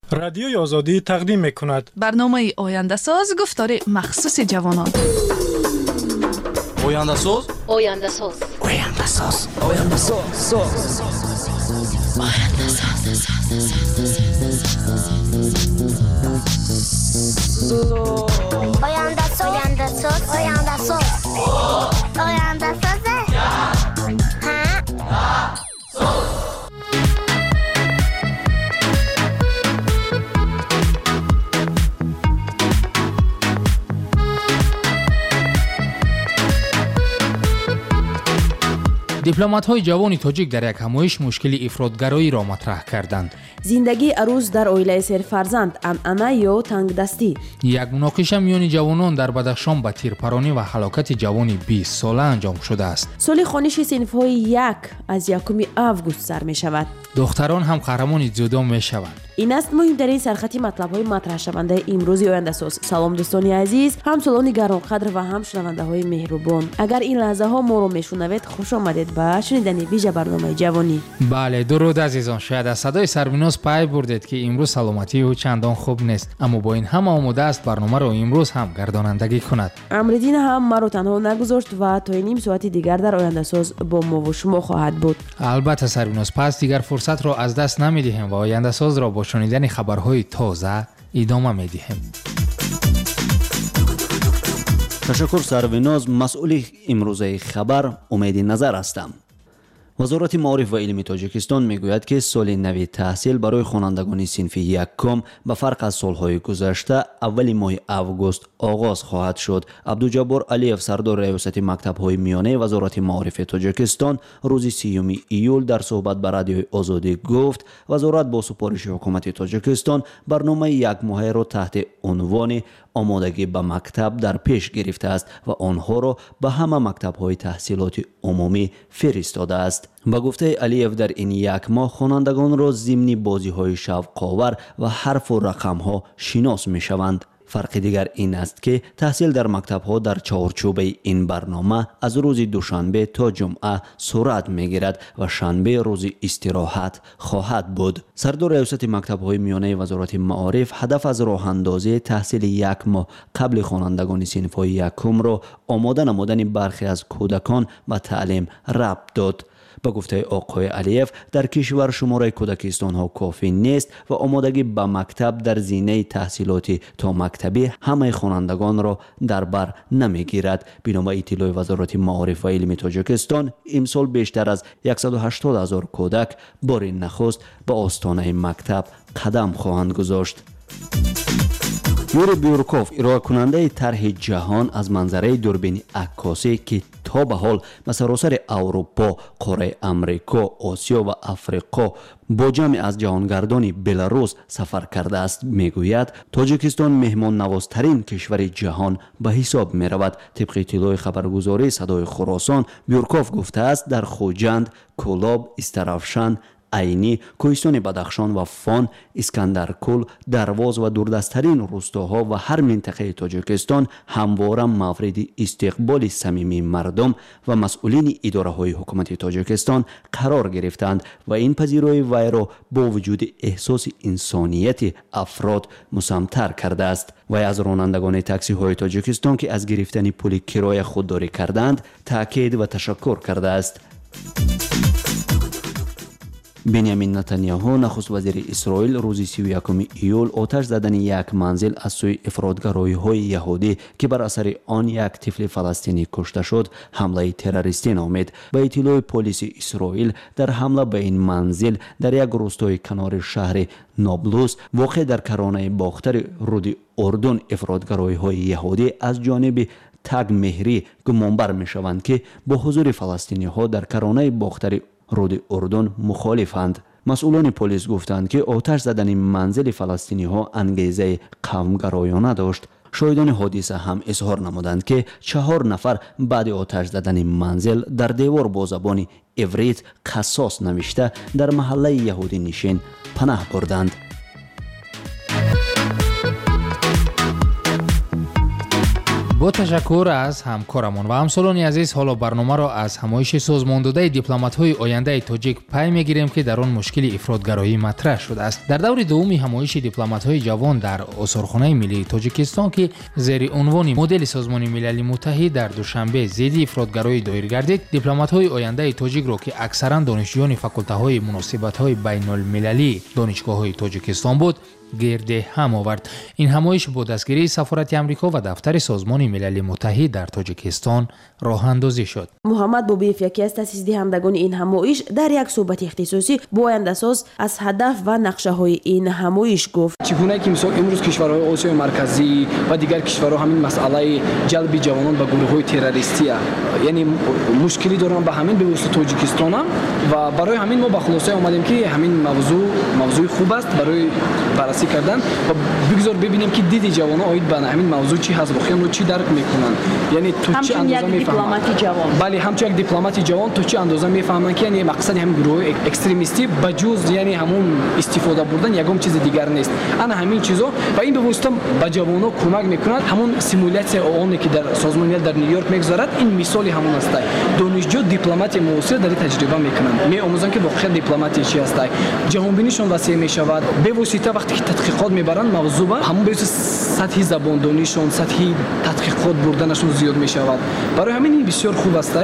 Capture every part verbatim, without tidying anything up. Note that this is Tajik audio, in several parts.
رادیوی آزادی تقدیم می‌کند برنامه آینده ساز گفتار مخصوص جوانان. آینده ساز آینده ساز آینده ساز آینده ساز آینده ساز آینده ساز آینده ساز آینده ساز آینده ساز дипломатҳои ҷавони тоҷик дар як ҳамоиш мушкили ифротгароиро матраҳ карданд. зиндагии арӯз дар оилаи серфарзанд анъана ё тангдастӣ. як муноқиша миёни ҷавонон дар Бадахшон ба тирпаронӣ ва ҳалокати ҷавони бист сола анҷом шудааст. соли хониши синфҳои як аз якуми август сар мешавад. духтарон ҳам қаҳрамони ҷудо мешаванд. ин аст муҳимтарин сархати матлабҳои матрҳшавандаи имрӯзи Ояндасоз. салом дӯстони азиз, ҳамсолони гаронқадр ва ҳам шунавандаҳои меҳрубон. агар ин лаҳзаҳо моро мешунавед, хуш омадед ба шунидани вижа барномаи ҷавонӣ. бале, дуруд азизон. шояд аз садои сарвинос пай бурдед ки имрӯз саломатии ӯ чандон хуб нест, аммо бо ин ҳама омода аст барномаро имрӯз ҳам гардонандагӣ кунад. амриддин ҳам маро танҳо нагузошт ва то ним соати дигар дар Ояндасоз бо мову шумо хоҳад буд. албатта сарвинос, пас дигар фурсатро аз даст намедиҳем ва Ояндасозро бо шунидани хабарҳои тоза идома медиҳем. ташаккур сарвиноз. масъули имрӯзаи хабар Умеди Назар ҳастам. вазорати маориф ва илми тоҷикистон мегӯяд ки соли нави таҳсил барои хонандагони синфи якум ба фарқ аз солҳои гузашта аввали моҳи август оғоз хоҳад шуд. Абдуҷаббор Алиев, сардори раёсати мактабҳои миёнаи вазорати маорифи тоҷикистон, рӯзи сиюми июл дар суҳбат ба радиои Озодӣ гуфт, вазорат бо супориши ҳукумати Тоҷикистон барномаи якмоҳаеро таҳти унвони омодагӣ ба мактаб дар пеш гирифтааст ва онҳоро ба ҳама мактабҳои таҳсилоти умумӣ фиристодааст. ба гуфтаи Алиев, дар ин як моҳ хонандагонро зимни бозиҳои шавқовар ва ҳарфу рақамҳо шинос мешаванд. фарқи дигар ин аст ки таҳсил дар мактабҳо дар чаҳорчӯбаи ин барнома аз рӯзи душанбе то ҷумъа сурат мегирад ва шанбе рӯзи истироҳат хоҳад буд. сардори раёсати мактабҳои миёнаи вазорати маориф ҳадаф аз роҳандозии таҳсили як моҳ қабли хонандагони синфҳои якумро омода намудани бархе аз кӯдакон ба таълим рабт дод. ба гуфтаи оқои Алиев, дар кишвар шумораи кӯдакистонҳо кофӣ нест ва омодагӣ ба мактаб дар зинаи таҳсилоти то мактабӣ ҳамаи хонандагонро дар бар намегирад. бино ба иттилои вазорати маориф ва илми Тоҷикистон, имсол бештар аз яксаду ҳаштод ҳазор кӯдак бори нахуст ба остонаи мактаб қадам хоҳанд гузошт. Юрий Бюрков, ироакунандаи тарҳи ҷаҳон аз манзараи дурбини аккосӣ ки то ба ҳол ба саросари Аврупо, қораи Амрико, Осиё ва Африқо бо ҷамъе аз ҷаҳонгардони Беларус сафар кардааст, мегӯяд Тоҷикистон меҳмоннавозтарин кишвари ҷаҳон ба ҳисоб меравад. тибқи иттилои хабаргузории Садои Хӯросон, Бюрков гуфтааст, дар Хуҷанд, Кӯлоб, Истаравшан, Айни, Кӯҳистони Бадахшон ва Фон, Искандаркӯл, Дарвоз ва дурдасттарин рӯстоҳо ва ҳар минтақаи Тоҷикистон ҳамвора мавриди истиқболи самимии мардум ва масъулини идораҳои ҳукумати Тоҷикистон қарор гирифтанд ва ин пазирои вайро бо вуҷуди эҳсоси инсонияти афрод мусамтар кардааст. вай аз ронандагони таксиҳои Тоҷикистон ки аз гирифтани пули кироя худдорӣ карданд, таъкид ва ташаккур кардааст. бенямин Натаньяҳу, нахуст вазири Исроил, рӯзи сию якуми июл оташ задани як манзил аз сӯи ифротгароиҳои яҳудӣ ки бар асари он як тифли фаластинӣ кушта шуд, ҳамлаи террористӣ номид. ба иттилои полиси Исроил, дар ҳамла ба ин манзил дар як рӯстои канори шаҳри Ноблус воқеъ дар каронаи бохтари руди Урдун ифротгароиҳои яҳудӣ аз ҷониби Таг Меҳрӣ гумонбар мешаванд ки бо ҳузури фаластиниҳо дар каронаи бохтари руди Урдун мухолифанд. масъулони полис гуфтанд ки оташ задани манзили фаластиниҳо ангезаи қавмгароёна дошт. шоҳидони ҳодиса ҳам изҳор намуданд ки чаҳор нафар баъди оташ задани манзил дар девор бо забони иврит қассос навишта дар маҳаллаи яҳудинишин панаҳ бурданд. با تشکر از همکارمون و همسالان عزیز، حالا برنامه را از همایش سازمانداده دیپلمات‌های آینده تاجیک پی می‌گیریم که در آن مشکل افراطگرایی مطرح شده است. در دور دوم همایش دیپلمات‌های جوان در آثارخانه ملی تاجیکستان که زیر عنوان مدل سازمان ملل متحد در دوشنبه ضد افراطگرایی دایر گردید، دیپلمات‌های آینده تاجیک را که اکثرا دانشجویان فاکولته‌های مناسبت‌های بین‌المللی دانشگاه‌های تاجیکستان بود گرد هم آورد. این همایش با دستگیری سفارت آمریکا و دفتر سازمان ملل متحد در تاجیکستان راه اندازی شد. محمد بوبیف یکی از تأسیس دهندگان این همایش در یک صحبت اختصاصی با آینده‌ساز از هدف و نقشه‌های این همایش گفت: چگونه که مثلا امروز کشورهای آسیای مرکزی و دیگر کشورها همین مسئله جلب جوانان به گروه‌های تروریستی یعنی مشکلی دارن به همین به واسطه تاجیکستان و برای همین ما به خلاصه اومدیم که همین موضوع موضوع خوب است برای بررسی کردن و بگذار ببینیم که دید جوانان آید به همین موضوع چی هست، بخیان رو چی درک میکنن، یعنی تو چه اندازه میفهمن. بله، همچون یک دیپلمات جوان تو چه اندازه میفهمن که یعنی مقصد همین گروه اکستریمیستی بجز یعنی همون استفاده بردن یگام چیز دیگر نیست. انا همین چیزا و این به واسطه به جوانان کمک میکنند. همون سیمولیاسیون اونی که در سازمان ملل در نیویورک میگذارد این مثالی همون است. دانشجو دیپلمات معاصر در تجربه میکنند، میآموزند که واقعا دیپلماتی چی است. جهانبینیشون وسیع میشود به واسطه وقتی که تحقیقات میبرند موضوع همون به سطح زبان دانیشون سطح تحقیقات بردنشون زیاد میشود. برای همین این بسیار خوب است.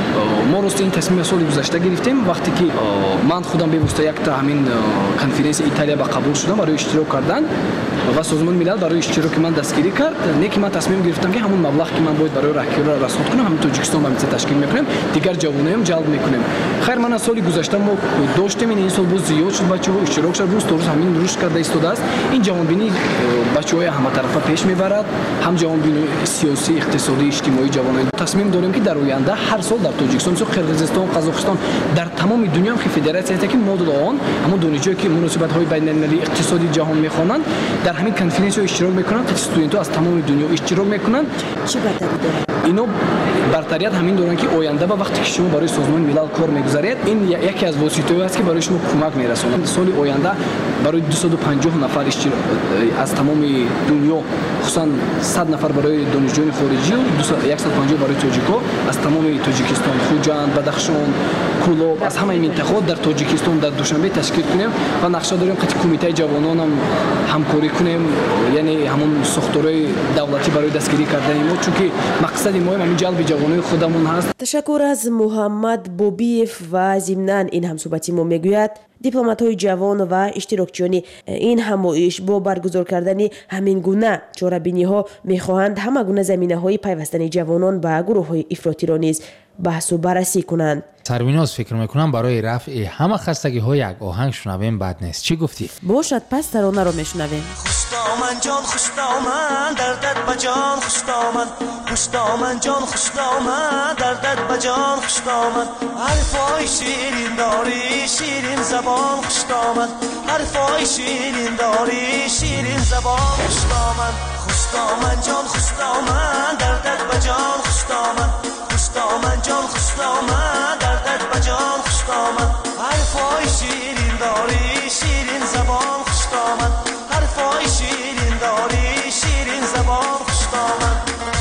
ما راست این تصمیم سال گذشته گرفتیم وقتی که من خودم به واسطه یک تا همین کنفرانس ایتالیا با قبول شدم برای اشتراک کردن و سازمان ملل برای اشتراک من دستگیری کرد. نیکی من تصمیم گرفتم که همون مبلغ که من باید برای راهکاری را رسید کنم همین تاجیکستان با میت تشکیل میکنیم، دیگر جوانیم جلب میکنیم. خیر من از سال گذشته ما داشتیم این سال باز زیاد شد بچه‌ها اشتراک شد روز روز همین رشد کرده ایستاده است. این جوانبینی بچه‌های همه طرفه پیش میبرد، هم جوانبینی سیاسی اقتصادی اجتماعی جوانان. تصمیم داریم که در آینده هر سال در تاجیکستان و قرقیزستان قزاقستان در تمام دنیا که فدراسیون هست که مدل آن همون دانشجویی که مناسبت‌های بین‌المللی اقتصادی جهان میخوانند در همین کنفرانس اشتراک میکنند که استودنت‌ها از تمام دنیا اشتراک میکنند. چی برتری داره؟ اینا برتریت همین دارن که آینده با وقتی که شما برای سازمان ملل کار میگذارید این یکی از واسطه‌ای است که برای شما کمک میرسونه. سال آینده برای دویست و پنجاه نفر از تمام دنیا خصوصا صد نفر برای دانشجویان خارجی و صد و پنجاه برای تاجیک‌ها از تمام تاجیکستان، خوجند، بدخشان، کولاب از همه منطقه‌ها در تاجیکستان در دوشنبه تشکیل کنیم و نقشه داریم که کمیته جوانان هم همکاری کنیم، یعنی همون ساختارهای دولتی برای دستگیری کردن ما، چون که مقصد ما همین جلب جوانای خودمون هست. تشکر از محمد بوبیف و ضمناً این همصحبتی ما میگوید دیپلمات‌های جوان و اشتراکچیان این همایش با برگزار کردن همین گونه چاره‌بینی‌ها می‌خواهند همه گونه زمینه‌های پیوستن جوانان به گروه‌های افراطی را نیز بحث و بررسی کنند. سربیناز فکر میکنم برای رفع همه خستگی ها یک آهنگ شنویم بد نیست. چی گفتی؟ باشد پس ترانه رو میشنویم. خوشدامن جان خوشدامن دردت بجان خوشدامن خوشدامن جان خوشدامن دردت بجان خوشدامن حرفای شیرین داری شیرین زبان خوشدامن حرفای شیرین داری شیرین زبان خوشدامن خوشدامن جان خوشدامن دردت بجان خوشدامن خوشدامن جان خوشدامن دردت بجان خوشدامن حرفای شیرین داری شیرین زبان خوشدامن حرفای شیرین داری شیرین زبان خوشدامن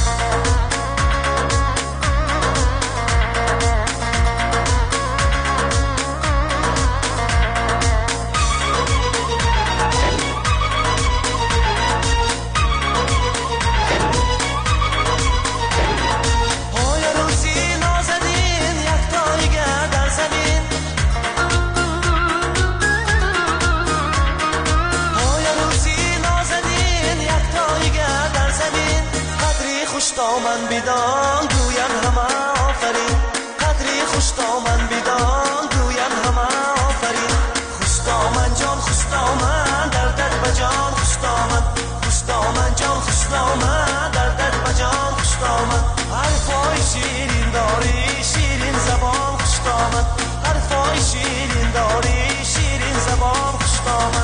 خوشدامن بیدان گوین همه آفرین قدری خوشدامن بیدان گوین همه آفرین خوشدامن جان خوشدامن دردت بجان خوشدامن خوشدامن جان خوشدامن دردت بجان خوشدامن حرفای شیرین داری شیرین زبان خوشدامن حرفای شیرین داری شیرین زبان خوشدامن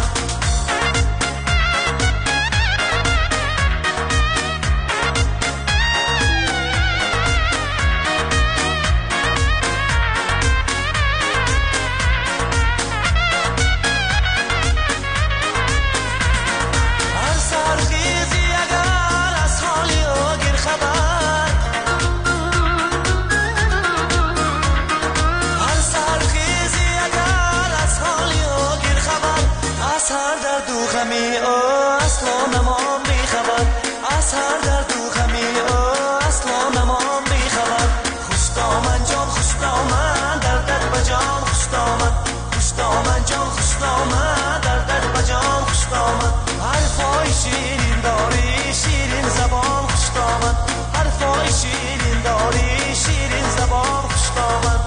غمی اصلا نمان بیخبر از هر درد و غمی اصلا نمان بیخبر خوش دامن جان خوش دامن در در بجان خوش دامن خوش دامن جان خوش دامن در در بجان خوش دامن حرفای شیرین داری شیرین زبان خوش دامن حرفای شیرین داری شیرین زبان خوش دامن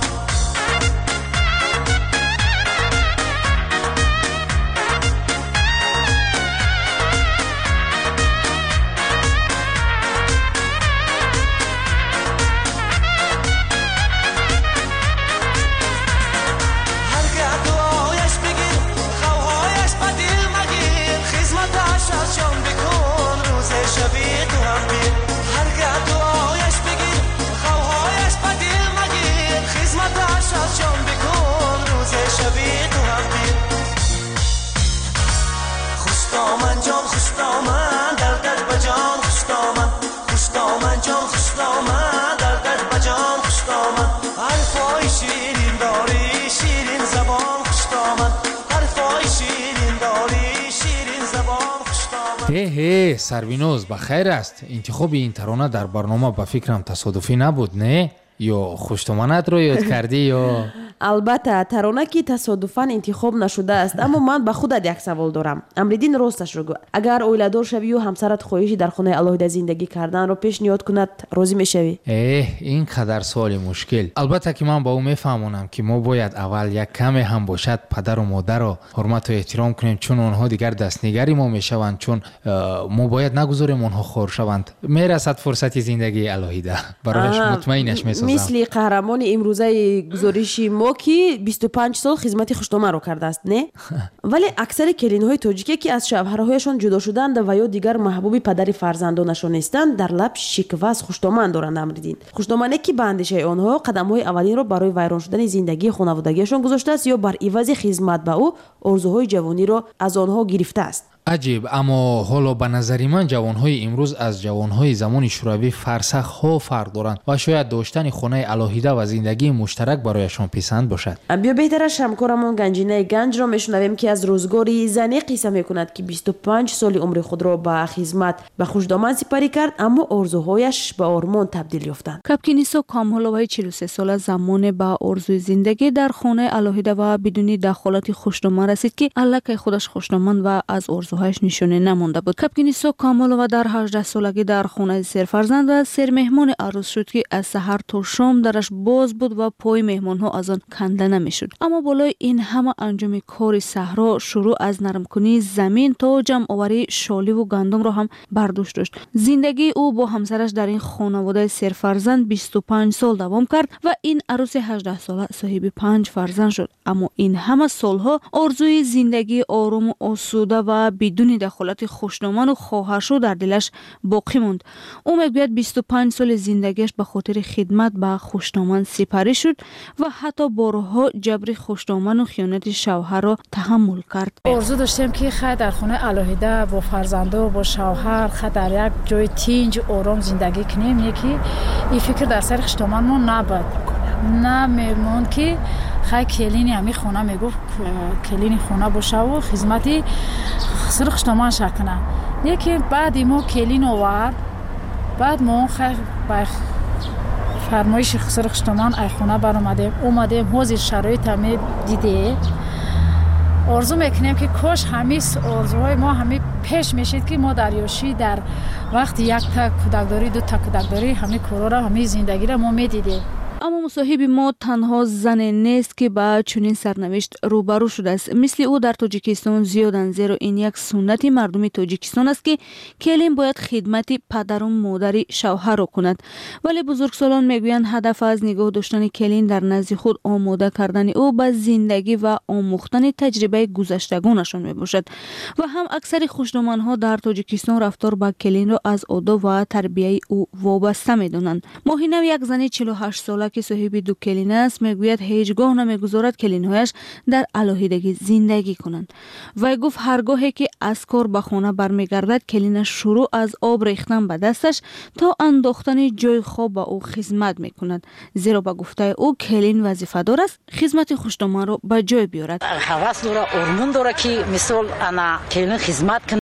هه سروینوز بخیر است. انتخاب این ترانه در برنامه به فکرم تصادفی نبود نه؟ یا خوشتومنت رو یاد کردی یا البته ترانه که تصادفاً انتخاب نشده است، اما من به خودت یک سوال دارم. امریدین راستش رو گو. اگر اویلادور شوی و همسرت خواهشی در خانه الهیده زندگی کردن رو پیشنهاد کند راضی میشوی؟ اه این قدر سوال مشکل. البته که من با او میفهمونم که ما باید اول یک کمی هم باشد پدر و مادر رو حرمت و احترام کنیم، چون آنها دیگر دستنگری ما میشوند، چون ما باید نگذاریم آنها خور شوند. میرسد فرصت زندگی الهیده برایش مطمئنش میسازم. مثل قهرمان امروزه گزارشی ما که بیست و پنج سال خدمت خوشنامه رو کرده است نه؟ ولی اکثر کلین‌های تاجیکی که از شوهرهایشان جدا شدند و یا دیگر محبوب پدر فرزندانشان نیستند در لب شکوه از خوشنامه دارند. امریدین خوشنامه که به اندیشه آنها قدم‌های اولین را برای ویران شدن زندگی خانوادگیشان گذاشته است یا بر عوض خدمت به او آرزوهای جوانی را از آنها گرفته است. عجیب، اما حالا به نظر من جوانهای امروز از جوانهای زمان شوروی فرسخ ها فرق دارند و شاید داشتن خانه الهیده و زندگی مشترک برایشان پسند باشد. بیا بهترش همکارمون گنجینه گنج را میشنویم که از روزگاری زنی قصه میکند که بیست و پنج سال عمر خود را به خدمت به خوشدامن سپری کرد، اما آرزوهایش به آرمان تبدیل یافتند. کپکینیسو کامولوای چهل و سه ساله زمان به آرزوی زندگی در خانه الهیده و بدون دخالت خوشدامن رسید که الکی خودش خوشدامن و از آرزوهایش نشونه نمانده بود. کپکینیسو کامولووا در هجده سالگی در خانه سر فرزند و سر مهمان عروس شد که از سحر تا شام درش باز بود و پای مهمانها از آن کنده نمیشد. اما بالای این همه انجام کار صحرا شروع از نرم کنی زمین تا جمع آوری شالی و گندم را هم برداشت داشت. زندگی او با همسرش در این خانواده سر فرزند بیست و پنج سال دوام کرد و این عروس هجده ساله صاحب پنج فرزند شد. اما این همه سالها آرزوی زندگی آرام و آسوده و بدون دخالت خوشنامان و خواهرشو در دلش باقی موند. او میگوید بیست و پنج سال زندگیش به خاطر خدمت به خوشنامان سپری شد و حتی بارها جبر خوشنامان و خیانت شوهر را تحمل کرد. آرزو داشتیم که خیر در خانه الهیده با فرزندا و با شوهر خیر در یک جای تنج آرام زندگی کنیم. یکی این فکر در سر خوشنامان ما نبود. نه میمون که خیلی کلینی همی خونه میگفت کلینی خونه باشه و خدمتی سر خوشنامان شکنه. یکی بعد ما کلین آورد، بعد ما خیلی با فرمایش سر خوشنامان ای خونه برآمدیم اومدیم حاضر شرایط همی دیده. آرزو میکنیم که کاش همی آرزوهای ما همی پیش میشید که ما در یوشی در وقت یک تا کودکداری دو تا کودکداری همی کارا را همی زندگی را ما میدیدیم. اما مصاحب ما تنها زن نیست که با چنین سرنوشت روبرو شده است. مثل او در تاجیکستان زیادن، زیرا این یک سنت مردم تاجیکستان است که کلین باید خدمت پدر و مادر شوهر را کند. ولی بزرگسالان میگویند هدف از نگاه داشتن کلین در نزد خود آماده کردن او به زندگی و آموختن تجربه گذشتگانشان میباشد. و هم اکثر خوشنامانها در تاجیکستان رفتار با کلین را از آداب و تربیت او وابسته میدانند. ماهینه یک زن چهل و هشت ساله که صاحب دو کلین است میگوید هیچگاه نمیگذارد کلینهایش در علاهیدگی زندگی کنند. وی گفت هرگاهی که از کار به خانه برمیگردد کلینش شروع از آب ریختن به دستش تا انداختن جای خواب به او خدمت میکند، زیرا به گفته او کلین وظیفه‌دار است خدمت خوشنما را به جای بیارد. حواس داره، ارمون داره که مثال انا کلین خدمت